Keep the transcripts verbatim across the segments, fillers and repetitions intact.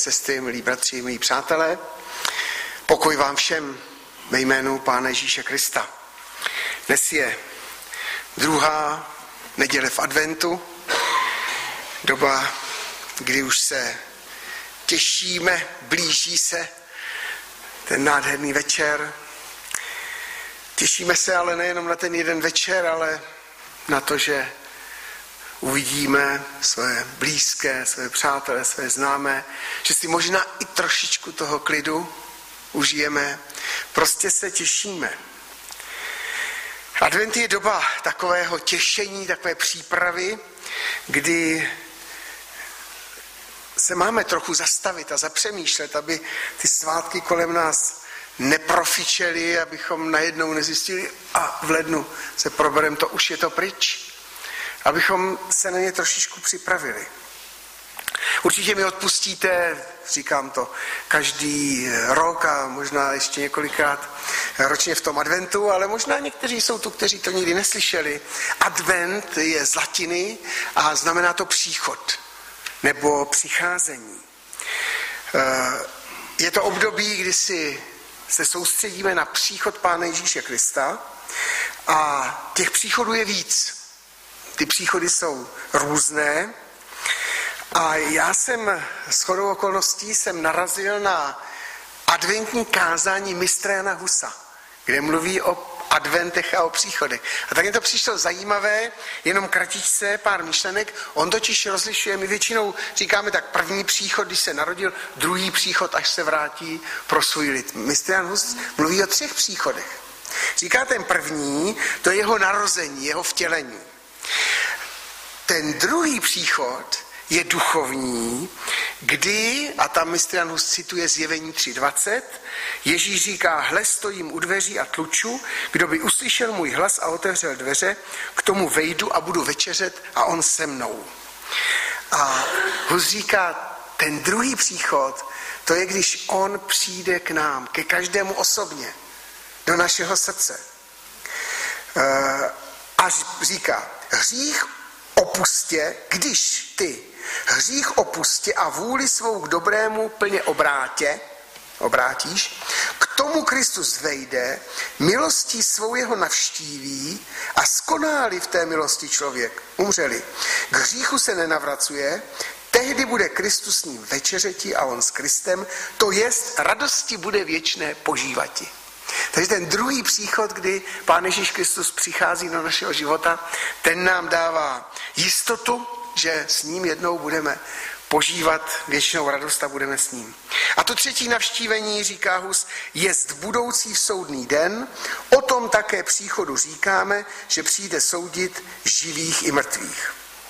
sestry, milí bratři, milí přátelé. Pokoj vám všem ve jménu Pána Ježíše Krista. Dnes je druhá neděle v adventu, doba, kdy už se těšíme, blíží se ten nádherný večer. Těšíme se ale nejenom na ten jeden večer, ale na to, že uvidíme své blízké, své přátelé, své známé, že si možná i trošičku toho klidu užijeme. Prostě se těšíme. Advent je doba takového těšení, takové přípravy, kdy se máme trochu zastavit a zapřemýšlet, aby ty svátky kolem nás neprofičely, abychom najednou nezjistili a v lednu se probereme, to už je to pryč. Abychom se na ně trošičku připravili. Určitě mi odpustíte, říkám to každý rok a možná ještě několikrát ročně v tom adventu, ale možná někteří jsou tu, kteří to nikdy neslyšeli. Advent je z latiny a znamená to příchod nebo přicházení. Je to období, kdy si se soustředíme na příchod Pána Ježíše Krista a těch příchodů je víc. Ty příchody jsou různé a já jsem shodou okolností jsem narazil na adventní kázání mistra Jana Husa, kde mluví o adventech a o příchodech. A tak mě to přišlo zajímavé, jenom kratičce, pár myšlenek. On totiž rozlišuje, my většinou říkáme tak první příchod, když se narodil, druhý příchod, až se vrátí pro svůj lid. Mistr Jan Hus mluví o třech příchodech. Říká ten první, to je jeho narození, jeho vtělení. Ten druhý příchod je duchovní, kdy, a tam mistr Jan Hus cituje Zjevení tři dvacet, Ježíš říká, hle, stojím u dveří a tluču, kdo by uslyšel můj hlas a otevřel dveře, k tomu vejdu a budu večeřet a on se mnou. A Hus říká, ten druhý příchod, to je, když on přijde k nám, ke každému osobně, do našeho srdce. A říká, hřích opustě, když ty hřích opustě a vůli svou k dobrému plně obrátě, obrátíš, k tomu Kristus vejde, milostí svou jeho navštíví a skoná-li v té milosti člověk, umřeli, k hříchu se nenavracuje, tehdy bude Kristus s ním večeřeti a on s Kristem, to jest radosti bude věčné požívati. Takže ten druhý příchod, kdy Pán Ježíš Kristus přichází do našeho života, ten nám dává jistotu, že s ním jednou budeme požívat věčnou radost a budeme s ním. A to třetí navštívení, říká Hus, jest budoucí v soudný den, o tom také příchodu říkáme, že přijde soudit živých i mrtvých.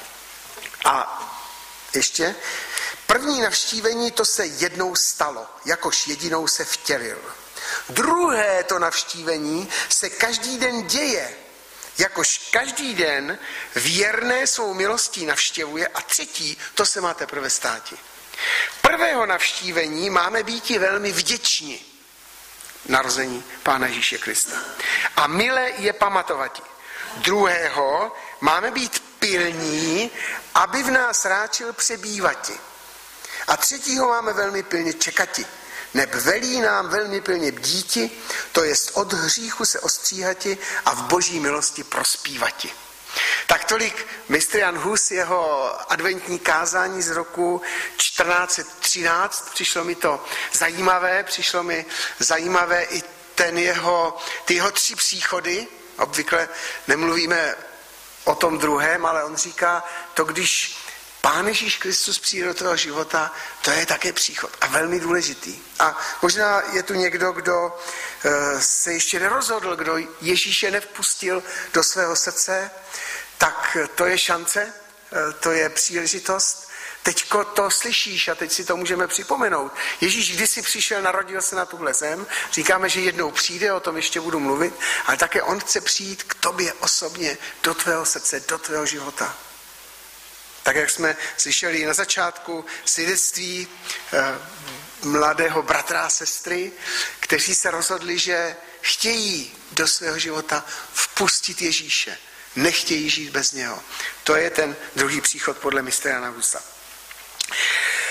A ještě, první navštívení to se jednou stalo, jakož jedinou se vtělil. Druhé to navštívení se každý den děje, jakož každý den věrné svou milostí navštěvuje a třetí, to se má teprve státi. Prvého navštívení máme býti velmi vděční narození Pána Ježíše Krista. A milé je pamatovati. Druhého máme být pilní, aby v nás ráčil přebývati. A třetího máme velmi pilně čekati. Neb velí nám velmi pilně bdíti, to jest od hříchu se ostříhati a v boží milosti prospívati. Tak tolik mistr Jan Hus, jeho adventní kázání z roku čtrnáct set třináct. Přišlo mi to zajímavé, přišlo mi zajímavé i ten jeho, ty jeho tři příchody. Obvykle nemluvíme o tom druhém, ale on říká, to když Pán Ježíš Kristus přijde do tvého života, to je také příchod a velmi důležitý. A možná je tu někdo, kdo se ještě nerozhodl, kdo Ježíše nevpustil do svého srdce, tak to je šance, to je příležitost. Teďko to slyšíš a teď si to můžeme připomenout. Ježíš kdysi přišel, narodil se na tuhle zem, říkáme, že jednou přijde, o tom ještě budu mluvit, ale také on chce přijít k tobě osobně, do tvého srdce, do tvého života. Tak jak jsme slyšeli na začátku svědectví eh, mladého bratra a sestry, kteří se rozhodli, že chtějí do svého života vpustit Ježíše. Nechtějí žít bez něho. To je ten druhý příchod podle mistra Jana Husa.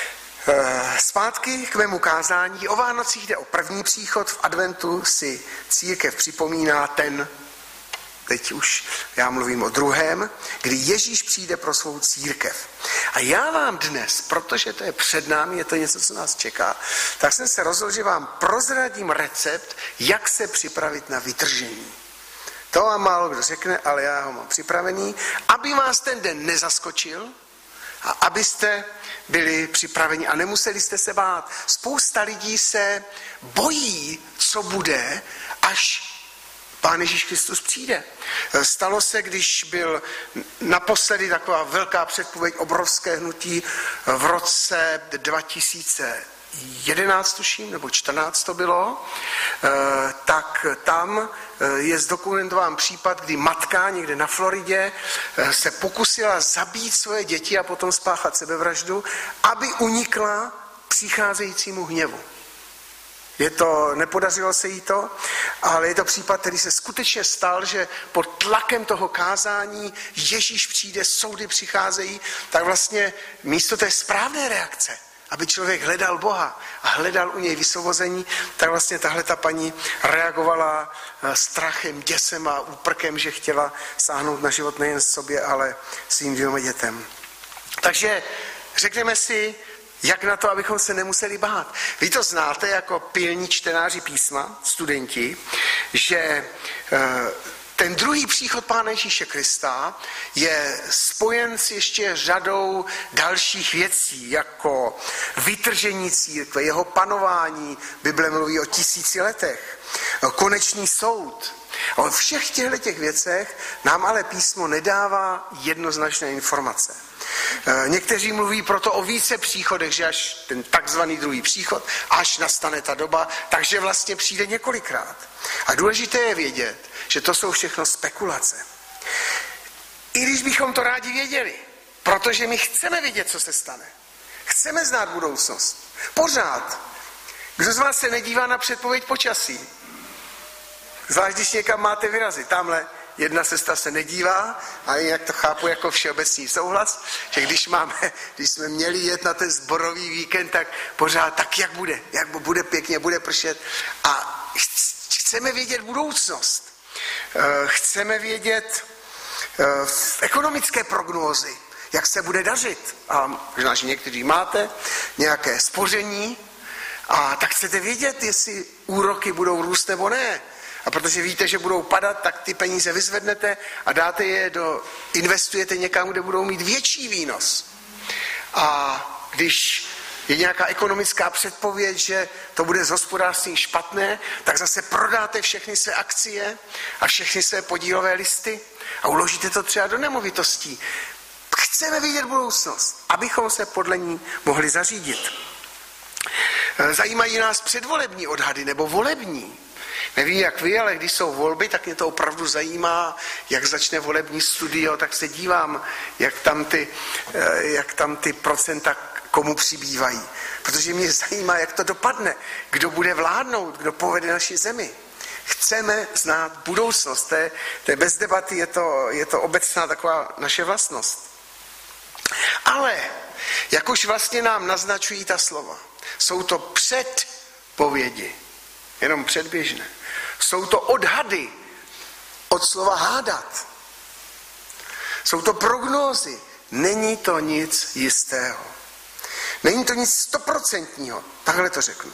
Zpátky k mému kázání. O Vánocích jde o první příchod. V adventu si církev připomíná ten, teď už já mluvím o druhém, kdy Ježíš přijde pro svou církev. A já vám dnes, protože to je před námi, je to něco, co nás čeká, tak jsem se rozhodl, že vám prozradím recept, jak se připravit na vytržení. To vám málo kdo řekne, ale já ho mám připravený, aby vás ten den nezaskočil a abyste byli připraveni a nemuseli jste se bát. Spousta lidí se bojí, co bude, až Pán Ježíš Kristus přijde. Stalo se, když byl naposledy taková velká předpověď, obrovské hnutí v roce dva tisíce jedenáct, tuším, nebo čtrnáct to bylo, tak tam je zdokumentován případ, kdy matka někde na Floridě se pokusila zabít svoje děti a potom spáchat sebevraždu, aby unikla přicházejícímu hněvu. Je to, nepodařilo se jí to, ale je to případ, který se skutečně stal, že pod tlakem toho kázání Ježíš přijde, soudy přicházejí, tak vlastně místo té správné reakce, aby člověk hledal Boha a hledal u něj vysvobození, tak vlastně tahle ta paní reagovala strachem, děsem a úprkem, že chtěla sáhnout na život nejen sobě, ale svým dvěma dětem. Takže řekneme si, jak na to, abychom se nemuseli bát. Vy to znáte jako pilní čtenáři písma, studenti, že ten druhý příchod Pána Ježíše Krista je spojen s ještě řadou dalších věcí, jako vytržení církve, jeho panování, Bible mluví o tisíci letech, konečný soud. O všech těchto těch věcech nám ale písmo nedává jednoznačné informace. Někteří mluví proto o více příchodech, že až ten takzvaný druhý příchod, až nastane ta doba, takže vlastně přijde několikrát. A důležité je vědět, že to jsou všechno spekulace. I když bychom to rádi věděli, protože my chceme vědět, co se stane. Chceme znát budoucnost. Pořád. Kdo z vás se nedívá na předpověď počasí? Zvlášť, když někam máte vyrazit. Tamhle jedna sestra se nedívá, ale jinak to chápu jako všeobecný souhlas, že když máme, když jsme měli jet na ten sborový víkend, tak pořád tak, jak bude, jak bude pěkně, bude pršet. A chceme vědět budoucnost. Chceme vědět ekonomické prognózy, jak se bude dařit. A možná, že někteří máte nějaké spoření, a tak chcete vědět, jestli úroky budou růst nebo ne. A protože víte, že budou padat, tak ty peníze vyzvednete a dáte je do, investujete někam, kde budou mít větší výnos. A když je nějaká ekonomická předpověď, že to bude z hospodářství špatné, tak zase prodáte všechny své akcie a všechny své podílové listy a uložíte to třeba do nemovitostí. Chceme vidět budoucnost, abychom se podle ní mohli zařídit. Zajímají nás předvolební odhady nebo volební. Nevím, jak vy, ale když jsou volby, tak mě to opravdu zajímá, jak začne volební studio, tak se dívám, jak tam ty, jak tam ty procenta komu přibývají. Protože mě zajímá, jak to dopadne, kdo bude vládnout, kdo povede naši zemi. Chceme znát budoucnost, to je, to je bez debaty, je to, je to obecná taková naše vlastnost. Ale, jak už vlastně nám naznačují ta slova, jsou to předpovědi, jenom předběžné. Jsou to odhady od slova hádat. Jsou to prognózy. Není to nic jistého. Není to nic stoprocentního. Takhle to řeknu.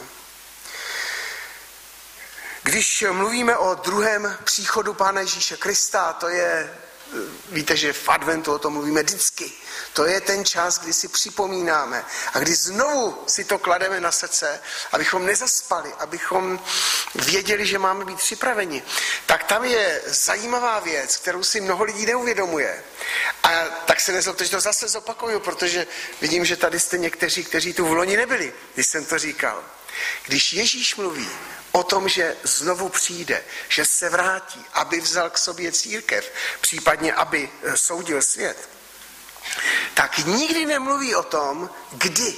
Když mluvíme o druhém příchodu Pána Ježíše Krista, to je, víte, že v adventu o tom mluvíme vždycky. To je ten čas, kdy si připomínáme a kdy znovu si to klademe na srdce, abychom nezaspali, abychom věděli, že máme být připraveni. Tak tam je zajímavá věc, kterou si mnoho lidí neuvědomuje. A tak se nezlobte, že to zase zopakuju, protože vidím, že tady jste někteří, kteří tu v loni nebyli, když jsem to říkal. Když Ježíš mluví o tom, že znovu přijde, že se vrátí, aby vzal k sobě církev, případně aby soudil svět, tak nikdy nemluví o tom, kdy.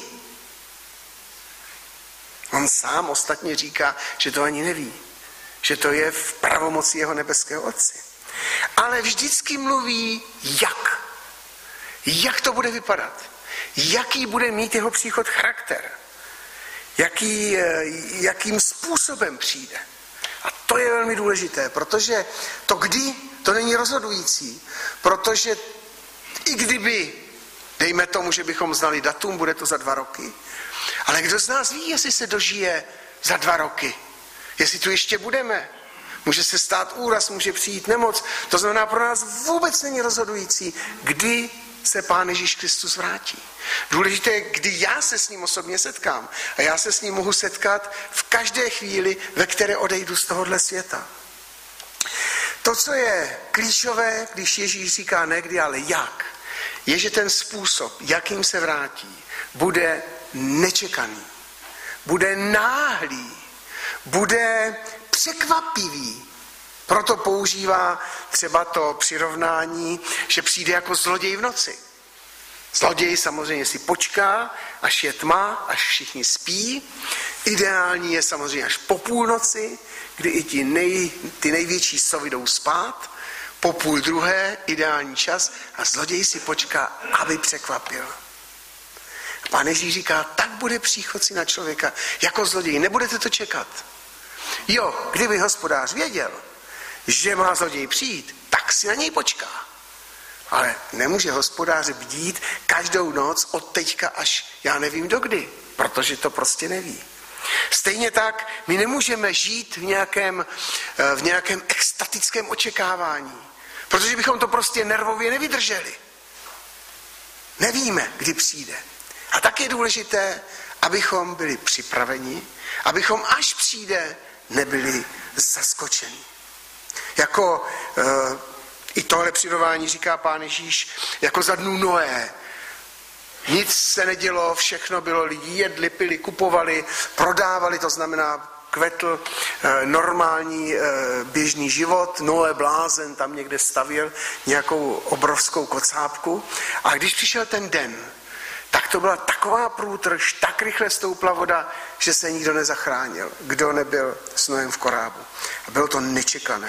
On sám ostatně říká, že to ani neví, že to je v pravomoci jeho nebeského Otce. Ale vždycky mluví jak. Jak to bude vypadat. jaký bude mít jeho příchod charakter. Jaký, jakým způsobem přijde. A to je velmi důležité, protože to kdy, to není rozhodující, protože i kdyby, dejme tomu, že bychom znali datum, bude to za dva roky, ale kdo z nás ví, jestli se dožije za dva roky, jestli tu ještě budeme. Může se stát úraz, může přijít nemoc, to znamená pro nás vůbec není rozhodující, kdy se Pán Ježíš Kristus vrátí. Důležité je, kdy já se s ním osobně setkám. A já se s ním mohu setkat v každé chvíli, ve které odejdu z tohohle světa. To, co je klíčové, když Ježíš říká ne kdy, ale jak, je, že ten způsob, jakým se vrátí, bude nečekaný, bude náhlý, bude překvapivý. Proto používá třeba to přirovnání, že přijde jako zloděj v noci. Zloděj samozřejmě si počká, až je tma, až všichni spí. Ideální je samozřejmě až po půlnoci, kdy i ti nej, ty největší sovy jdou spát. Po půl druhé ideální čas a zloděj si počká, aby překvapil. Pán Ježíš říká, tak bude příchod Syna člověka jako zloděj. Nebudete to čekat. Jo, kdyby hospodář věděl, že má zloděj přijít, tak si na něj počká. Ale nemůže hospodář bdít každou noc od teďka až já nevím dokdy, protože to prostě neví. Stejně tak my nemůžeme žít v nějakém, v nějakém extatickém očekávání, protože bychom to prostě nervově nevydrželi. Nevíme, kdy přijde. A tak je důležité, abychom byli připraveni, abychom až přijde, nebyli zaskočeni. Jako e, i tohle přirovnání říká Pán Ježíš, jako za dnů Noé. Nic se nedělo, všechno bylo, lidi jedli, pili, kupovali, prodávali, to znamená kvetl e, normální e, běžný život. Noé blázen tam někde stavěl nějakou obrovskou kocápku. A když přišel ten den, tak to byla taková průtrž, tak rychle stoupla voda, že se nikdo nezachránil, kdo nebyl s Noem v korábu. A bylo to nečekané.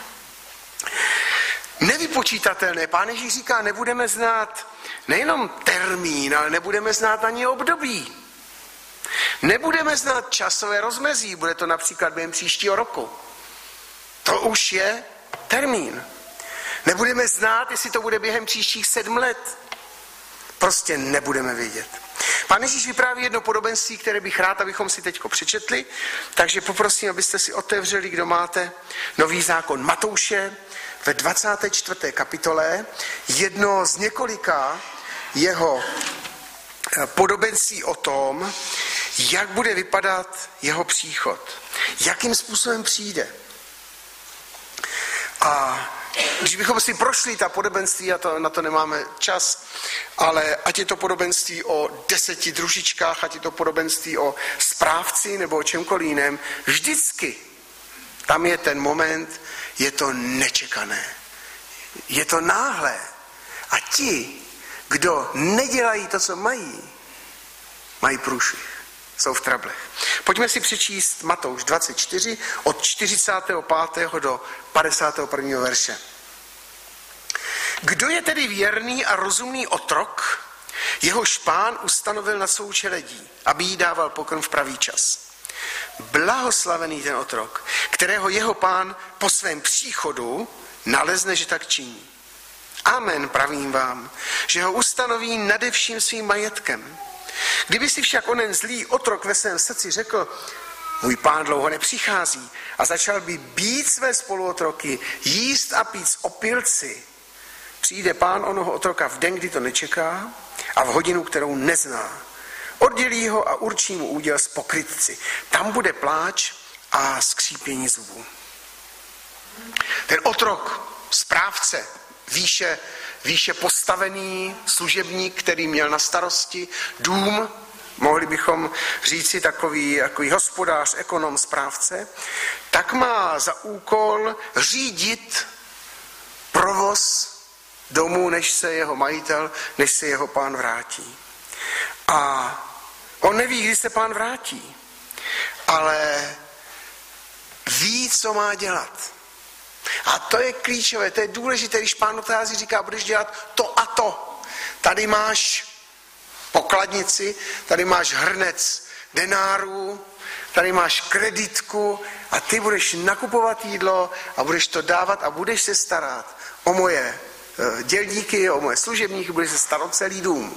Nevypočítatelné. Pán Ježíš říká, nebudeme znát nejenom termín, ale nebudeme znát ani období. Nebudeme znát časové rozmezí, bude to například během příštího roku. To už je termín. Nebudeme znát, jestli to bude během příštích sedm let. Prostě nebudeme vědět. Pán Ježíš vypráví jedno podobenství, které bych rád, abychom si teďko přečetli, takže poprosím, abyste si otevřeli, kdo máte Nový zákon Matouše ve dvacáté čtvrté kapitole, jedno z několika jeho podobenství o tom, jak bude vypadat jeho příchod, jakým způsobem přijde. A když bychom si prošli ta podobenství, a to, na to nemáme čas, ale ať je to podobenství o deseti družičkách, ať je to podobenství o správci nebo o čemkoliv jiném, vždycky tam je ten moment, je to nečekané. Je to náhlé. A ti, kdo nedělají to, co mají, mají průšvih. Jsou v trablech. Pojďme si přečíst Matouš dvacet čtyři od čtyřicátého pátého do padesátého prvního verše. Kdo je tedy věrný a rozumný otrok, jehož pán ustanovil na svou čeledí, aby jí dával pokrm v pravý čas. Blahoslavený ten otrok, kterého jeho pán po svém příchodu nalezne, že tak činí. Amen, pravím vám, že ho ustanoví nade vším svým majetkem. Kdyby si však onen zlý otrok ve svém srdci řekl, můj pán dlouho nepřichází, a začal by být své spoluotroky, jíst a pít z opilci, přijde pán onoho otroka v den, kdy to nečeká a v hodinu, kterou nezná. Oddělí ho a určí mu úděl s pokrytci. Tam bude pláč a skřípění zubů. Ten otrok, správce, výše, výše postavený služebník, který měl na starosti dům, mohli bychom říci takový, takový hospodář, ekonom, správce, tak má za úkol řídit provoz domu, než se jeho majitel, než se jeho pán vrátí. A on neví, kdy se pán vrátí, ale ví, co má dělat. A to je klíčové, to je důležité, když pán odchází, říká, budeš dělat to a to. Tady máš pokladnici, tady máš hrnec denárů, tady máš kreditku a ty budeš nakupovat jídlo a budeš to dávat a budeš se starat o moje dělníky, o moje služebníky, budeš se starat o celý dům.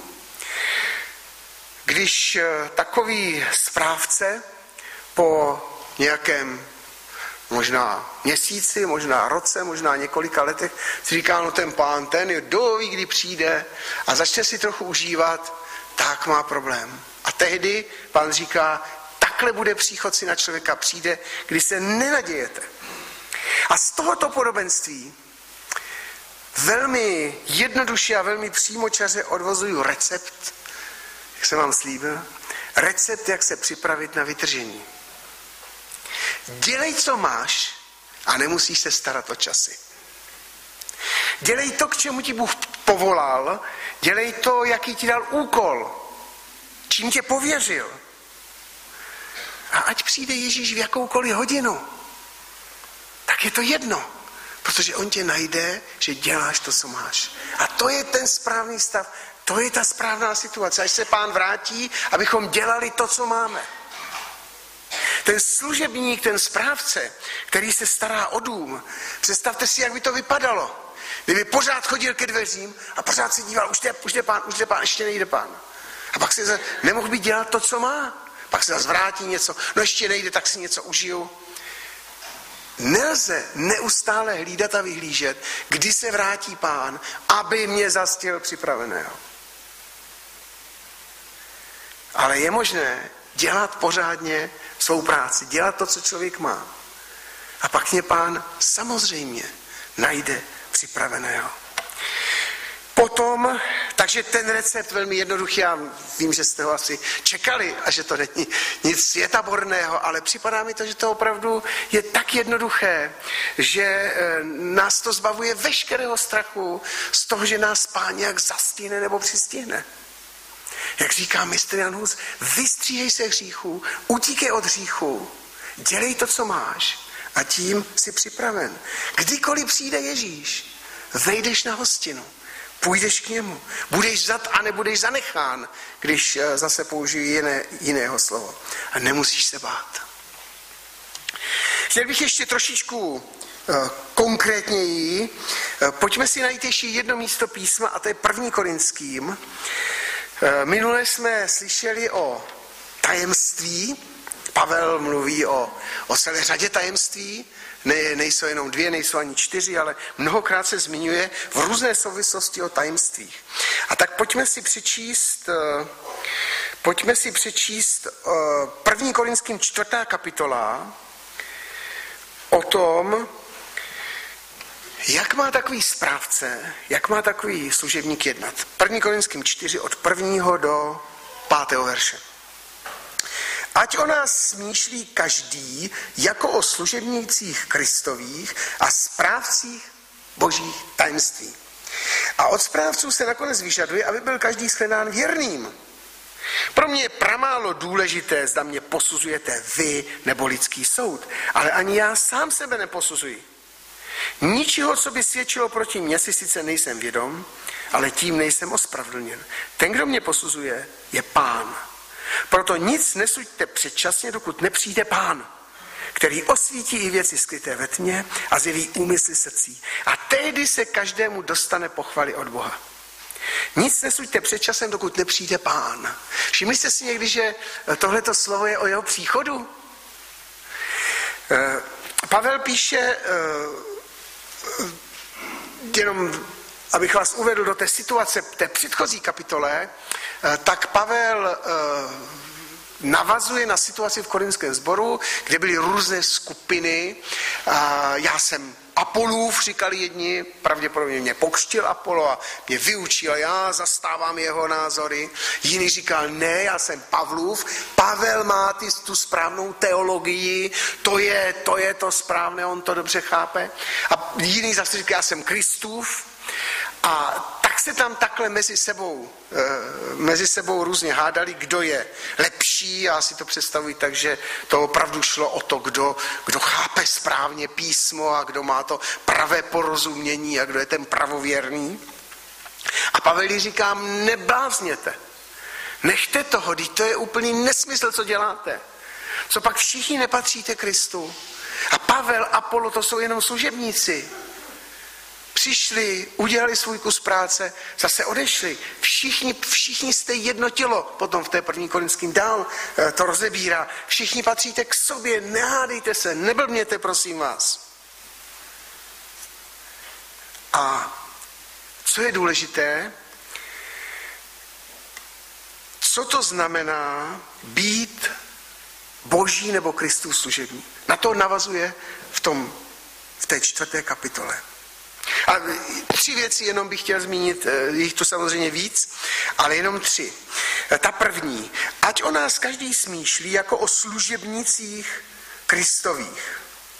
Když takový správce po nějakém možná měsíci, možná roce, možná několika letech si říká, no ten pán, ten je doví, kdy přijde a začne si trochu užívat, tak má problém. A tehdy pán říká, takhle bude příchod si na člověka přijde, když se nenadějete. A z tohoto podobenství velmi jednoduše a velmi přímočaře odvozuju recept, jak jsem vám slíbil, recept, jak se připravit na vytržení. Dělej, co máš a nemusíš se starat o časy. Dělej to, k čemu ti Bůh povolal, dělej to, jaký ti dal úkol, čím tě pověřil. A ať přijde Ježíš v jakoukoliv hodinu, tak je to jedno, protože on tě najde, že děláš to, co máš. A to je ten správný stav, to je ta správná situace, až se pán vrátí, abychom dělali to, co máme. Ten služebník, ten správce, který se stará o dům, představte si, jak by to vypadalo. Kdyby pořád chodil ke dveřím a pořád se díval, už jde, už jde pán, už jde pán, ještě nejde pán. A pak se nemohl by dělat to, co má. Pak se zase vrátí něco, no ještě nejde, tak si něco užiju. Nelze neustále hlídat a vyhlížet, kdy se vrátí pán, aby mě zastěl připraveného. Ale je možné dělat pořádně svou práci, dělat to, co člověk má. A pak mě pán samozřejmě najde připraveného. Potom, takže ten recept velmi jednoduchý, já vím, že jste ho asi čekali a že to není nic světaborného, ale připadá mi to, že to opravdu je tak jednoduché, že nás to zbavuje veškerého strachu z toho, že nás pán nějak zastihne nebo přistihne. Jak říká mistr Jan Hus, vystříhej se hříchu, utíkej od hříchu, dělej to, co máš a tím jsi připraven. Kdykoliv přijde Ježíš, vejdeš na hostinu, půjdeš k němu, budeš zat a nebudeš zanechán, když zase použiju jiné, jiného slovo. A nemusíš se bát. Chtěl bych ještě trošičku konkrétněji, pojďme si najít ještě jedno místo písma a to je první Korinským. Minule jsme slyšeli o tajemství, Pavel mluví o, o celé řadě tajemství, ne, nejsou jenom dvě, nejsou ani čtyři, ale mnohokrát se zmiňuje v různé souvislosti o tajemstvích. A tak pojďme si přečíst, pojďme si přečíst první Korinským čtvrtá kapitola o tom, jak má takový správce, jak má takový služebník jednat. první Korinským čtyři od prvního do pátého verše. Ať o nás smýšlí každý jako o služebnících Kristových a správcích božích tajemství. A od správců se nakonec vyžaduje, aby byl každý shledán věrným. Pro mě je pramálo důležité, zda mě posuzujete vy nebo lidský soud, ale ani já sám sebe neposuzuji. Ničeho, co by svědčilo proti mně, si sice nejsem vědom, ale tím nejsem ospravedlněn. Ten, kdo mě posuzuje, je Pán. Proto nic nesuďte předčasně, dokud nepřijde Pán, který osvítí i věci skryté ve tmě a zjeví úmysly srdcí. A tehdy se každému dostane pochvaly od Boha. Nic nesuďte před časem, dokud nepřijde Pán. Všimli jste si někdy, že tohleto slovo je o jeho příchodu? Pavel píše, jenom abych vás uvedl do té situace, té předchozí kapitole, tak Pavel navazuje na situaci v korinském sboru, kde byly různé skupiny. Já jsem Apolův, říkali jedni, pravděpodobně mě pokřtil Apollo a mě vyučil, já zastávám jeho názory. Jiný říkal, ne, já jsem Pavlův, Pavel má ty, tu správnou teologii, to je, to je to správné, on to dobře chápe. A jiný zase říkal, já jsem Kristův. A tak se tam takhle mezi sebou, mezi sebou různě hádali, kdo je lepší. Já si to představuji tak, že to opravdu šlo o to, kdo, kdo chápe správně písmo a kdo má to pravé porozumění a kdo je ten pravověrný. A Pavel říká, neblázněte. Nechte toho, teď to je úplný nesmysl, co děláte. Co pak všichni nepatříte Kristu. A Pavel, Apollo, to jsou jenom služebníci. Přišli, udělali svůj kus práce, zase odešli. Všichni, všichni jste jedno tělo. Potom v té první Korinským dál to rozebírá. Všichni patříte k sobě, nehádejte se, neblbněte, prosím vás. A co je důležité, co to znamená být Boží nebo Kristův služebník? Na to navazuje v, tom, v té čtvrté kapitole. A tři věci jenom bych chtěl zmínit, jich tu samozřejmě víc, ale jenom tři. Ta první, ať o nás každý smýšlí jako o služebnících Kristových.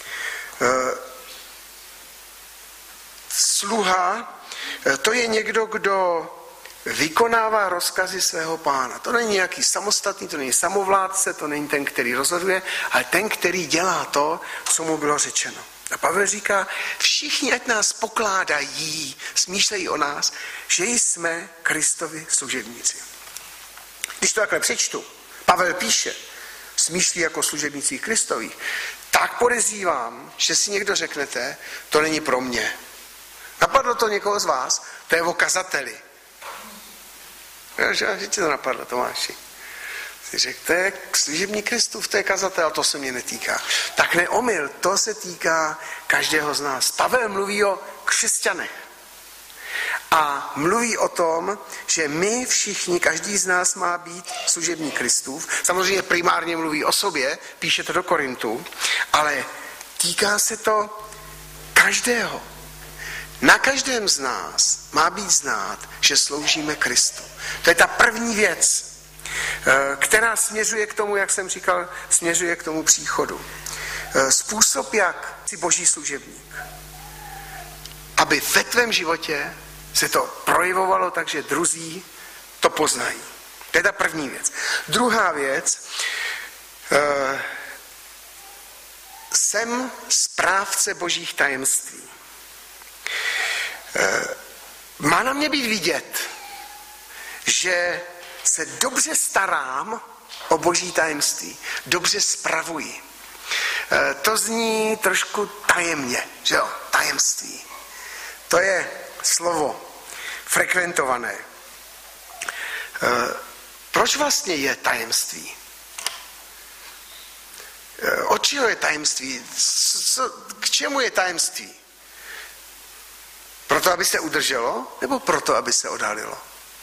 Sluha, to je někdo, kdo vykonává rozkazy svého pána. To není nějaký samostatný, to není samovládce, to není ten, který rozhoduje, ale ten, který dělá to, co mu bylo řečeno. A Pavel říká, všichni, ať nás pokládají, smýšlejí o nás, že jsme Kristovi služebníci. Když to takhle přečtu, Pavel píše, smýšlí jako služebníci Kristových, tak podezřívám, že si někdo řeknete, to není pro mě. Napadlo to někoho z vás? To je o kazateli. Že tě to napadlo, Tomáši. Jsi řekl, to je služební Kristův, to je kazatel, to se mě netýká. Tak neomyl, to se týká každého z nás. Pavel mluví o křesťanech. A mluví o tom, že my všichni, každý z nás má být služební Kristův. Samozřejmě primárně mluví o sobě, píše to do Korintu, ale týká se to každého. Na každém z nás má být znát, že sloužíme Kristu. To je ta první věc, která směřuje k tomu, jak jsem říkal, směřuje k tomu příchodu. Způsob, jak jsi Boží služebník. Aby ve tvém životě se to projevovalo tak, že druzí to poznají. To je ta první věc. Druhá věc, jsem správce Božích tajemství. Má na mě být vidět, že se dobře starám o Boží tajemství, dobře spravuji. To zní trošku tajemně, že jo, tajemství. To je slovo frekventované. Proč vlastně je tajemství? Od čeho je tajemství? Co, k čemu je tajemství? Proto, aby se udrželo, nebo proto, aby se odhalilo?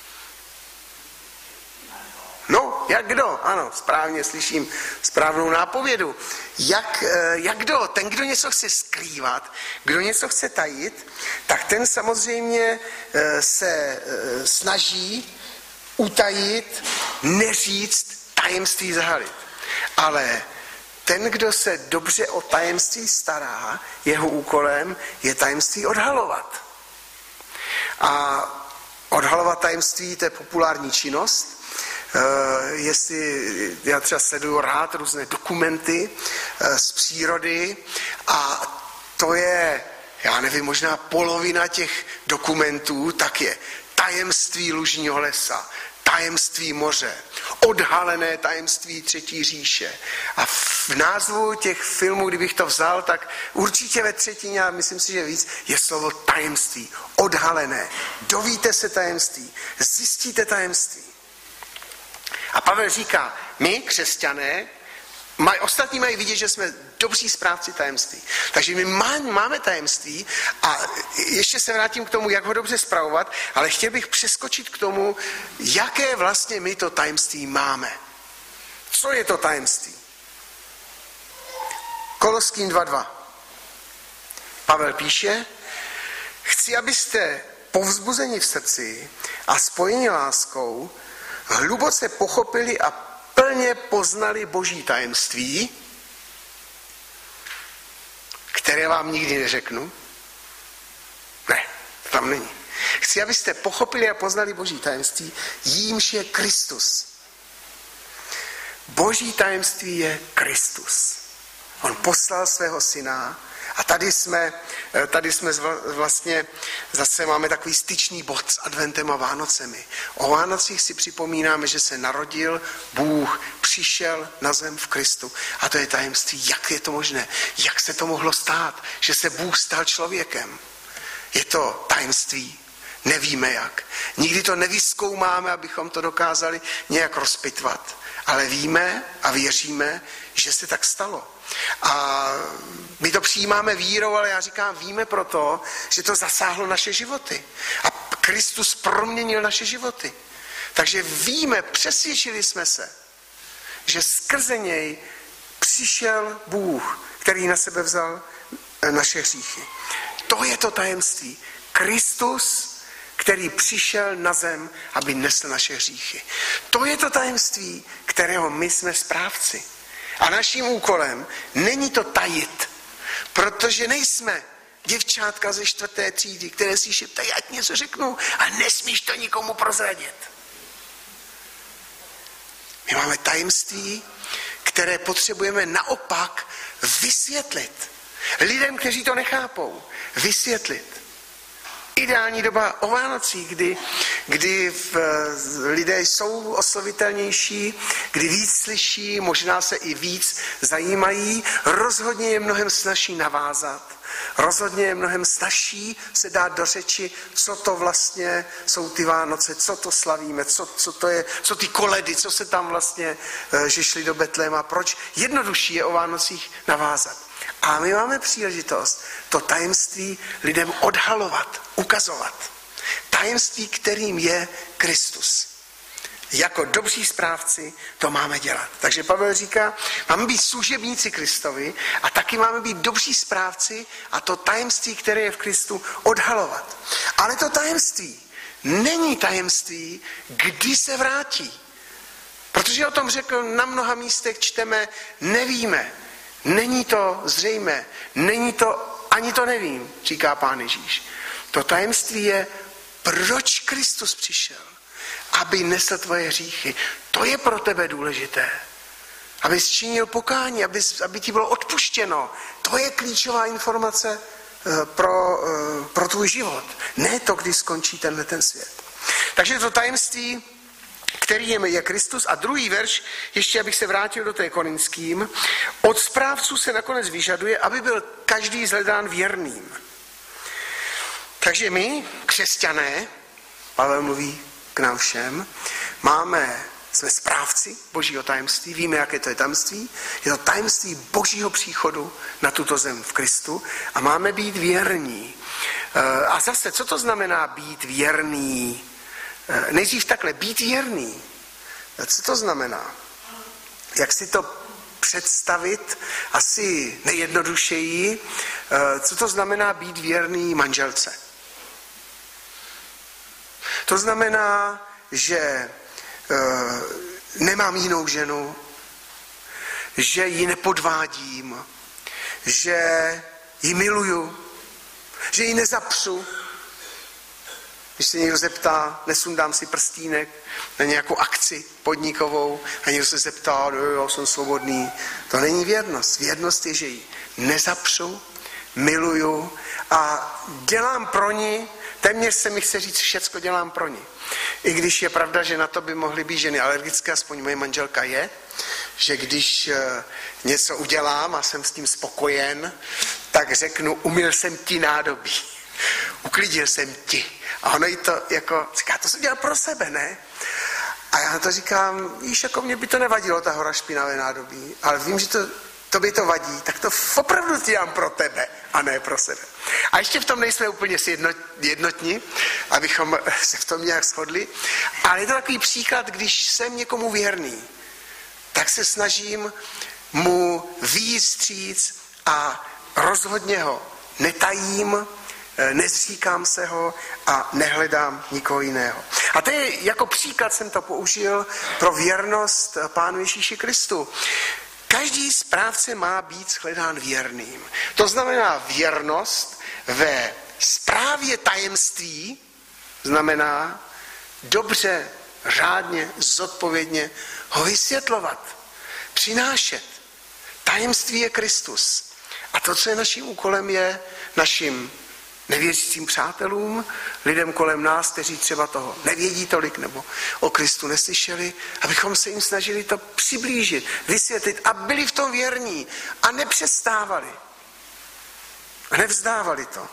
No, jak kdo? Ano, správně slyším správnou nápovědu. Jak, jak kdo? Ten, kdo něco chce skrývat, kdo něco chce tajit, tak ten samozřejmě se snaží utajit, neříct, tajemství zahalit. Ale ten, kdo se dobře o tajemství stará, jeho úkolem je tajemství odhalovat. A odhalovat tajemství, to je populární činnost. Uh, jestli já třeba sleduju rád různé dokumenty uh, z přírody a to je, já nevím, možná polovina těch dokumentů, tak je tajemství lužního lesa, tajemství moře, odhalené tajemství třetí říše. A v názvu těch filmů, kdybych to vzal, tak určitě ve třetině, a myslím si, že víc, je slovo tajemství, odhalené. Dovíte se tajemství, zjistíte tajemství. A Pavel říká, my, křesťané, maj, ostatní mají vidět, že jsme dobří správci tajemství. Takže my má, máme tajemství a ještě se vrátím k tomu, jak ho dobře spravovat, ale chtěl bych přeskočit k tomu, jaké vlastně my to tajemství máme. Co je to tajemství? Koloským dva dva. Pavel píše, chci, abyste povzbuzeni v srdci a spojeni láskou hluboce pochopili a plně poznali Boží tajemství, které vám nikdy neřeknu. Ne, tam není. Chci, abyste pochopili a poznali Boží tajemství, jímž je Kristus. Boží tajemství je Kristus. On poslal svého syna, A tady jsme, tady jsme vlastně, zase máme takový styčný bod s adventem a Vánocemi. O Vánocích si připomínáme, že se narodil Bůh, přišel na zem v Kristu. A to je tajemství, jak je to možné, jak se to mohlo stát, že se Bůh stal člověkem. Je to tajemství, nevíme jak. Nikdy to nevyzkoumáme, abychom to dokázali nějak rozpitvat. Ale víme a věříme, že se tak stalo. A my to přijímáme vírou, ale já říkám, víme proto, že to zasáhlo naše životy. A Kristus proměnil naše životy. Takže víme, přesvědčili jsme se, že skrze něj přišel Bůh, který na sebe vzal naše hříchy. To je to tajemství. Kristus, který přišel na zem, aby nesl naše hříchy. To je to tajemství, kterého my jsme správci. A naším úkolem není to tajit, protože nejsme děvčátka ze čtvrté třídy, které si šeptají, ať něco řeknu a nesmíš to nikomu prozradit. My máme tajemství, které potřebujeme naopak vysvětlit. Lidem, kteří to nechápou, vysvětlit. Ideální doba o Vánocích, kdy, kdy v, lidé jsou oslovitelnější, kdy víc slyší, možná se i víc zajímají, rozhodně je mnohem snazší navázat. Rozhodně je mnohem snazší se dát do řeči, co to vlastně jsou ty Vánoce, co to slavíme, co, co to je, co ty koledy, co se tam vlastně, že šli do Betléma, proč jednodušší je o Vánocích navázat. A my máme příležitost to tajemství lidem odhalovat, ukazovat. Tajemství, kterým je Kristus. Jako dobří správci to máme dělat. Takže Pavel říká, máme být služebníci Kristovi a taky máme být dobří správci a to tajemství, které je v Kristu, odhalovat. Ale to tajemství není tajemství, kdy se vrátí. Protože o tom řekl na mnoha místech, čteme, nevíme. Není to zřejmé, není to, ani to nevím, říká Pán Ježíš. To tajemství je, proč Kristus přišel, aby nesl tvoje hříchy. To je pro tebe důležité. Abys činil pokání, aby, aby ti bylo odpuštěno. To je klíčová informace pro, pro tvůj život. Ne to, kdy skončí tenhle ten svět. Takže to tajemství, který je, je Kristus. A druhý verš, ještě abych se vrátil do té Korinským, od správců se nakonec vyžaduje, aby byl každý zhledán věrným. Takže my, křesťané, Pavel mluví k nám všem, máme, jsme správci Božího tajemství, víme, jaké to je tajemství, je to tajemství Božího příchodu na tuto zem v Kristu a máme být věrní. A zase, co to znamená být věrný? Nejdřív takhle, být věrný. Co to znamená? Jak si to představit asi nejjednodušeji? Co to znamená být věrný manželce? To znamená, že nemám jinou ženu, že ji nepodvádím, že ji miluju, že ji nezapřu. Když se někdo zeptá, nesundám si prstínek na nějakou akci podnikovou a někdo se zeptá, no jo, jsem svobodný. To není věrnost. Věrnost je, že ji nezapřu, miluju a dělám pro ní, téměř se mi chce říct, všecko dělám pro ní. I když je pravda, že na to by mohly být ženy alergické, aspoň moje manželka je, že když něco udělám a jsem s tím spokojen, tak řeknu, umyl jsem ti nádobí, uklidil jsem ti. A ono jí to jako, říká, to jsem dělal pro sebe, ne? A já to říkám, víš, jako mě by to nevadilo, ta hora špinavé nádobí, ale vím, že to, tobě to vadí, tak to opravdu dělám pro tebe a ne pro sebe. A ještě v tom nejsme úplně jednotní, abychom se v tom nějak shodli, ale je to takový příklad, když jsem někomu věrný, tak se snažím mu vyjít vstříc a rozhodně ho netajím, nezříkám se ho a nehledám nikoho jiného. A to je, jako příklad jsem to použil pro věrnost Pánu Ježíši Kristu. Každý správce má být shledán věrným. To znamená věrnost ve správě tajemství, znamená dobře, řádně, zodpovědně ho vysvětlovat, přinášet. Tajemství je Kristus. A to, co je naším úkolem, je našim nevěřícím přátelům, lidem kolem nás, kteří třeba toho nevědí tolik nebo o Kristu neslyšeli, abychom se jim snažili to přiblížit, vysvětlit a byli v tom věrní a nepřestávali. A nevzdávali to.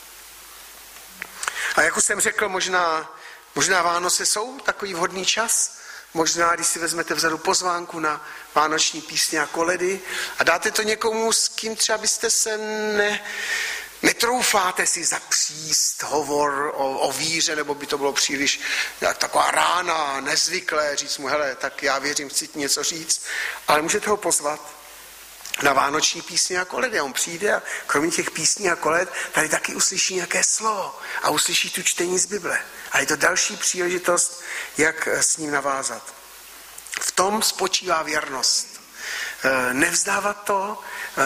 A jak už jsem řekl, možná, možná Vánoce jsou takový vhodný čas, možná, když si vezmete vzadu pozvánku na vánoční písně a koledy a dáte to někomu, s kým třeba byste se ne, netroufáte si zapříst hovor o, o víře, nebo by to bylo příliš jak taková rána, nezvyklé, říct mu, hele, tak já věřím, chci ti něco říct, ale můžete ho pozvat na vánoční písně a koledy. A on přijde a kromě těch písní a koled tady taky uslyší nějaké slovo a uslyší tu čtení z Bible. A je to další příležitost, jak s ním navázat. V tom spočívá věrnost. Nevzdávat to,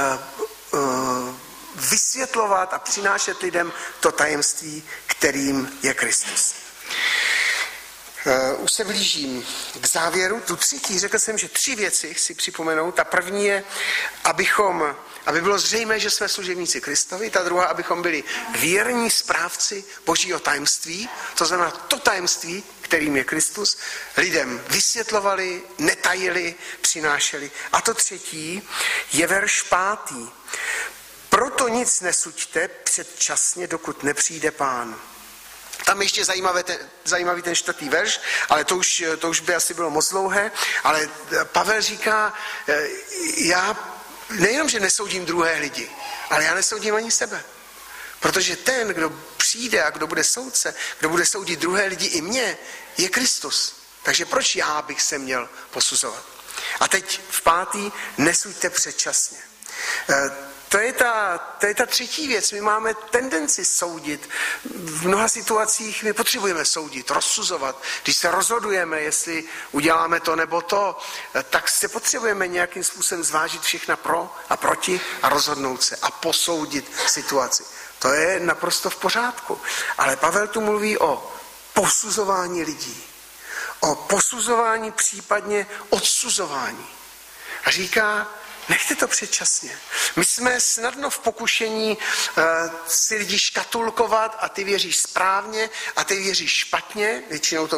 vysvětlovat a přinášet lidem to tajemství, kterým je Kristus. Uh, už se blížím k závěru. Tu třetí, řekl jsem, že tři věci chci připomenout. Ta první je, abychom, aby bylo zřejmé, že jsme služebníci Kristovi. Ta druhá, abychom byli věrní správci Božího tajemství. To znamená to tajemství, kterým je Kristus, lidem vysvětlovali, netajili, přinášeli. A to třetí je verš pátý. Proto nic nesuďte předčasně, dokud nepřijde Pán. Tam ještě zajímavý ten, zajímavý ten čtvrtý verš, ale to už, to už by asi bylo moc dlouhé, ale Pavel říká, já nejenom, že nesoudím druhé lidi, ale já nesoudím ani sebe. Protože ten, kdo přijde a kdo bude soudce, kdo bude soudit druhé lidi i mě, je Kristus. Takže proč já bych se měl posuzovat? A teď v pátý, nesuďte předčasně. To je, ta, to je ta třetí věc. My máme tendenci soudit. V mnoha situacích my potřebujeme soudit, rozsuzovat. Když se rozhodujeme, jestli uděláme to nebo to, tak se potřebujeme nějakým způsobem zvážit všechna pro a proti a rozhodnout se a posoudit situaci. To je naprosto v pořádku. Ale Pavel tu mluví o posuzování lidí. O posuzování, případně odsuzování. A říká, nechte to předčasně. My jsme snadno v pokušení uh, si lidi škatulkovat a ty věříš správně a ty věříš špatně. Většinou to